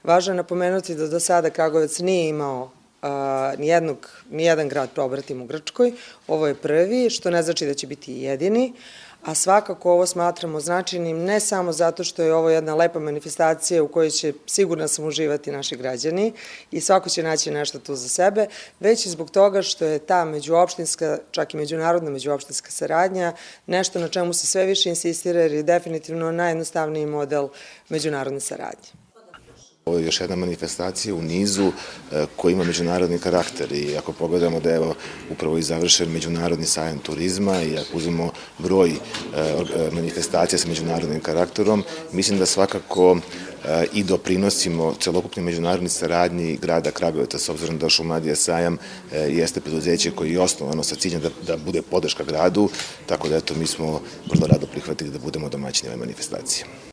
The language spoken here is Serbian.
Važno je napomenuti da do sada Kragujevac nije imao nijedan grad probratim u Grčkoj. Ovo je prvi, što ne znači da će biti i jedini, a svakako ovo smatramo značajnim ne samo zato što je ovo jedna lepa manifestacija u kojoj će, sigurna sam, uživati naši građani i svako će naći nešto tu za sebe, već i zbog toga što je ta međuopštinska, čak i međunarodna međuopštinska saradnja nešto na čemu se sve više insistira jer je definitivno najjednostavniji model međunarodne saradnje. Ovo je još jedna manifestacija u nizu koja ima međunarodni karakter i ako pogledamo da je upravo i završen Međunarodni sajam turizma i ako uzmemo broj manifestacija sa međunarodnim karakterom, mislim da svakako i doprinosimo celokupnoj međunarodnoj saradnji grada Kragujevca, s obzirom da Šumadija sajam jeste preduzeće koje je osnovano sa ciljem da bude podrška gradu, tako da eto mi smo vrlo rado prihvatili da budemo domaćini ove manifestacije.